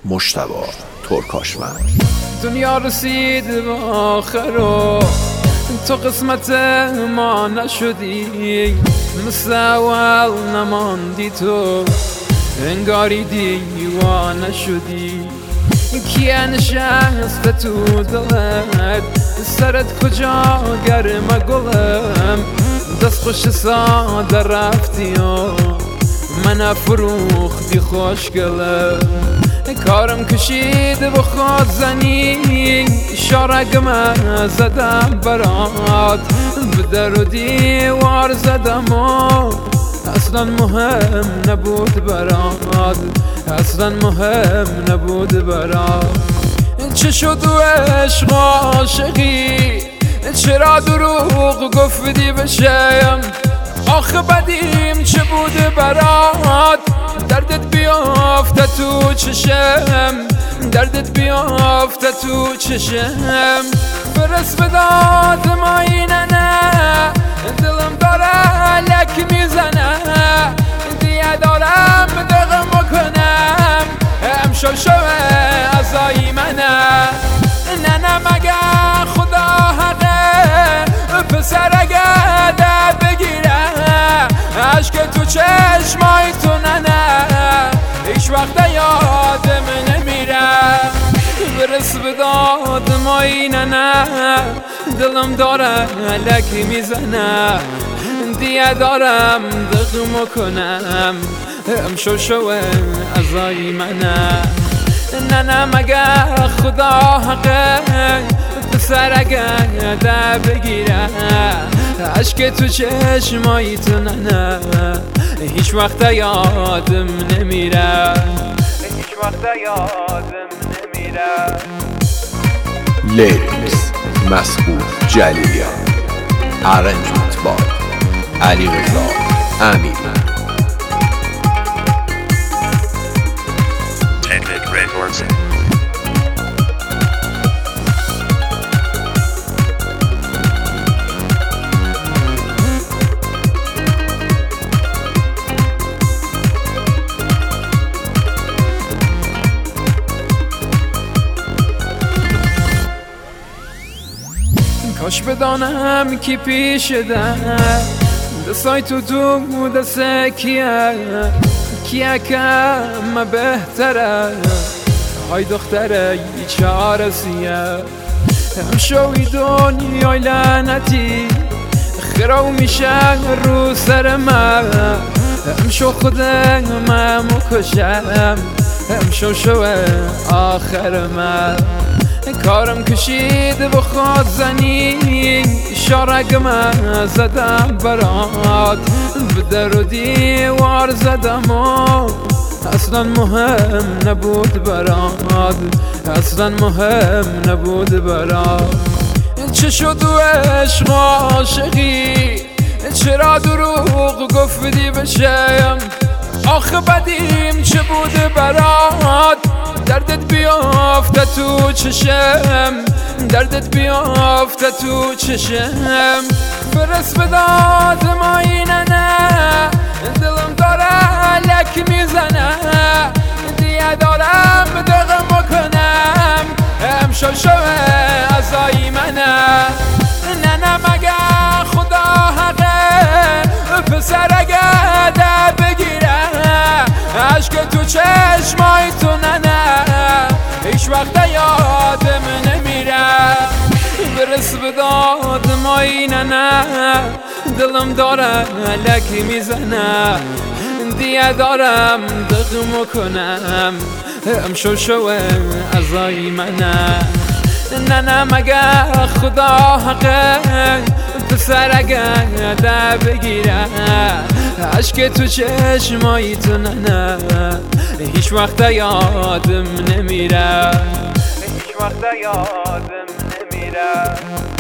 مجتبی ترکاشمن. دنیا رسید به آخر و تو قسمت ما نشدی، مثل اول نماندی تو، انگاری دیوانه شدی. کیه نشسته تو دلت، سرت کجا گرمه گلم، دست خوش ساده رفتی و من فروختی خوشگلم. کارم کشید به خود زنی، شارگم زدم برات، به در و دیوار زدم و اصلا مهم نبود برات، اصلا مهم نبود برات. چه شد و عشق عاشقی، چرا دروغ گفتی بشم، آخه بدیم چه بود برات، دردت بیافته تو چشم، دردت بیافته تو چشم. برس به داد ما اینه نه، دلم داره لک میزنه، دیگه دارم دقم بکنم، امشو شوه ازایی منه. نه مگه خدا حقه، پسر اگه ده بگیره، عشق تو چشمای تو نه هیچ وقت یادم نمیره. برس به داد ما اینه نه، دلم داره لکی میزنه، دیگه دارم دقم کنم، امشو شوه ازایی منه. نه مگه خدا حقه، پسر اگه ده بگیره، عشق تو چشمایی تو نه هیچ وقت یادم نمیره، هیچ وقت یادم نمیره. لیریکس مسعود جلیلیان، ارنجمنت بای علیرضا امیر. کاش بدانم کی پیش در دستای تو دست کیه که همه بهتره، های دختره چه آرزیه، همشوی دنیای لعنتی خراو میشه رو سر من، همشو خودم مکشم، همشو شوه آخر من. کارم کشید به خود زنی، شارگم زدم برات، به در و دیوار زدم و اصلا مهم نبود برات، اصلا مهم نبود برات. چه شد و عشق عاشقی، چرا دروغ گفتی بشم، آخه بدیم چه بود برات، دردت بیافته تو چشم، دردت بیافته تو چشم. برس به داد ما اینه نه، دلم داره لک میزنه، دیگه دارم دقم بکنم، امشو شوه ازایی منه. نه مگه خدا حقه، پسر اگه ده بگیره، عشق تو چشمای تو نه هیچ وقت یادم نمیره. برس به داد ما اینه نه، دلم داره لکی میزنه، دیگه دارم دقم کنم، امشو شوه ازایی منه. نه مگه خدا حقه، پسر اگه ده بگیره، عشق تو چشمایی تو نه هیچ وقت یادم نمیره، هیچ وقت یادم نمیره.